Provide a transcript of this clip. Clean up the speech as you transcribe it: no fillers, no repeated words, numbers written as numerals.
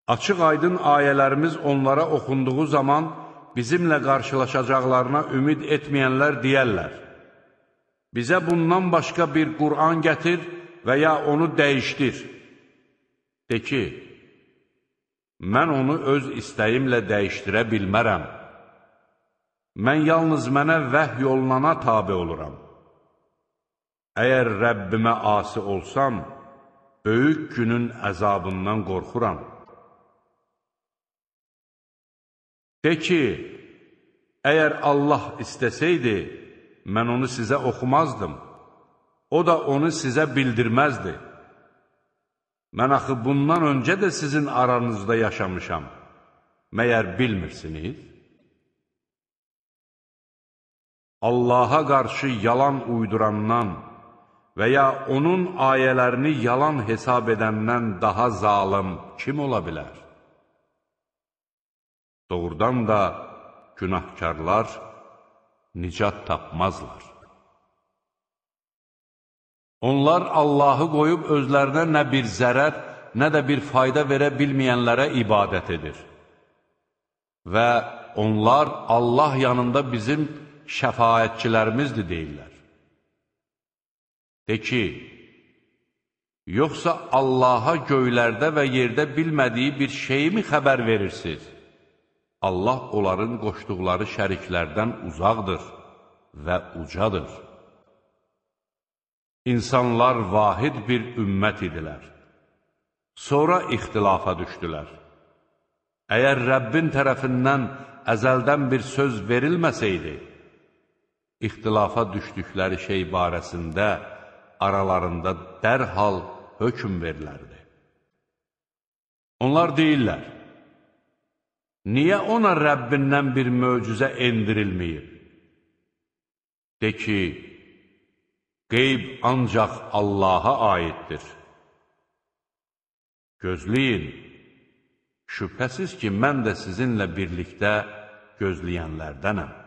Açıq-aydın ayələrimiz onlara oxunduğu zaman bizimlə qarşılaşacaqlarına ümid etməyənlər deyərlər: bizə bundan başqa bir Qur'an gətir və ya onu dəyişdir. De ki, mən onu öz istəyimlə dəyişdirə bilmərəm. Mən yalnız mənə vəhy olunana tabe oluram. Əgər Rəbbimə asi olsam, böyük günün əzabından qorxuram. De ki, əgər Allah istəsəydi, mən onu sizə oxumazdım, o da onu sizə bildirməzdi. Mən axı bundan öncə də sizin aranızda yaşamışam, məyər bilmirsiniz? Allaha qarşı yalan uydurandan və ya onun ayələrini yalan hesab edəndən daha zalım kim ola bilər? Doğrudan da günahkarlar nicat tapmazlar. Onlar Allahı qoyub özlərinə nə bir zərər, nə də bir fayda verə bilməyənlərə ibadət edir. Və onlar Allah yanında bizim şəfaətçilərimizdir deyirlər. De ki, yoxsa Allaha göylərdə və yerdə bilmədiyi bir şeyi mi xəbər verirsiniz? Allah onların qoşduqları şəriklərdən uzaqdır və ucadır. İnsanlar vahid bir ümmət idilər. Sonra ixtilafa düşdülər. Əgər Rəbbin tərəfindən əzəldən bir söz verilməsəydi, ixtilafa düşdükləri şey barəsində aralarında dərhal hökm verilərdi. Onlar deyirlər: niyə ona Rəbbindən bir möcüzə endirilməyib? De ki, qeyb ancaq Allaha aiddir. Gözləyin, şübhəsiz ki, mən də sizinlə birlikdə gözləyənlərdənəm.